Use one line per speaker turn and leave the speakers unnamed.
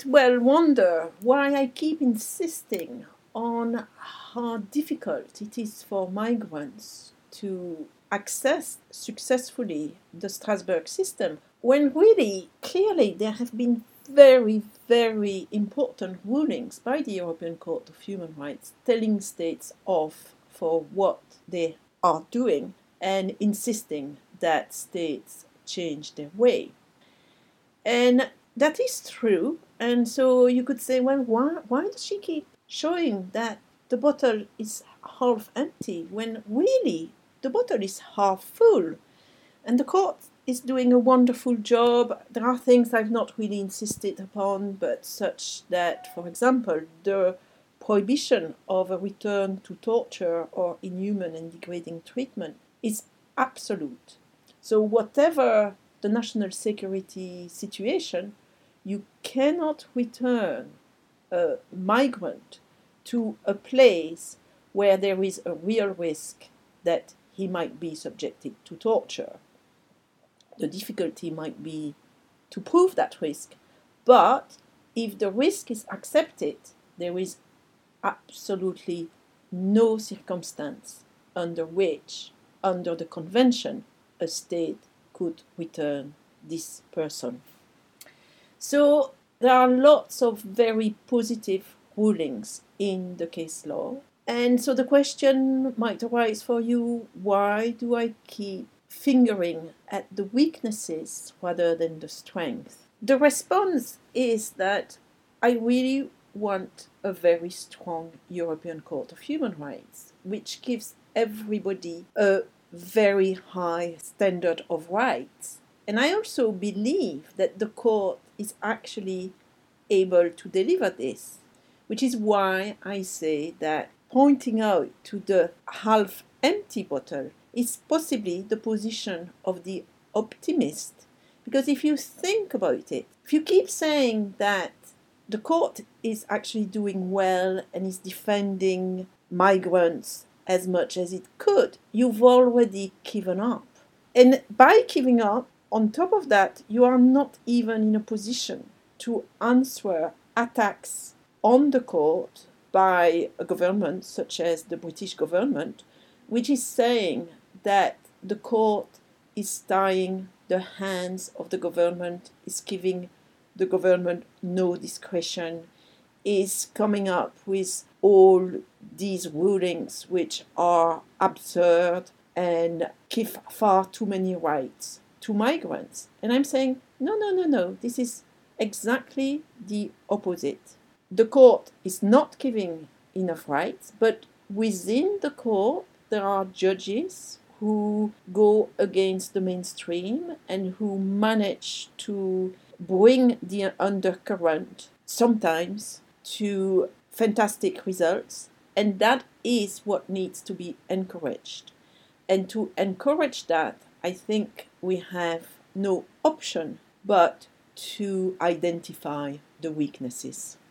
well wonder why I keep insisting on how difficult it is for migrants to access successfully the Strasbourg system, when really, clearly, there have been very, very important rulings by the European Court of Human Rights telling states off for what they are doing and insisting that states change their way. And that is true. And so you could say, well, why does she keep showing that the bottle is half empty when really the bottle is half full? And the court is doing a wonderful job. There are things I've not really insisted upon, but such that, for example, the prohibition of a return to torture or inhuman and degrading treatment is absolute. So whatever the national security situation, you cannot return a migrant to a place where there is a real risk that he might be subjected to torture. The difficulty might be to prove that risk, but if the risk is accepted, there is absolutely no circumstance under which, under the convention, a state could return this person. So there are lots of very positive rulings in the case law. And so the question might arise for you, why do I keep fingering at the weaknesses rather than the strength? The response is that I really want a very strong European Court of Human Rights, which gives everybody a very high standard of rights. And I also believe that the court is actually able to deliver this, which is why I say that pointing out to the half-empty bottle is possibly the position of the optimist. Because if you think about it, if you keep saying that the court is actually doing well and is defending migrants as much as it could, you've already given up. And by giving up, on top of that, you are not even in a position to answer attacks on the court by a government such as the British government, which is saying that the court is tying the hands of the government, is giving the government no discretion, is coming up with all these rulings which are absurd and give far too many rights to migrants. And I'm saying, no, this is exactly the opposite. The court is not giving enough rights, but within the court there are judges who go against the mainstream and who manage to bring the undercurrent sometimes to fantastic results, and that is what needs to be encouraged. And to encourage that, I think we have no option but to identify the weaknesses.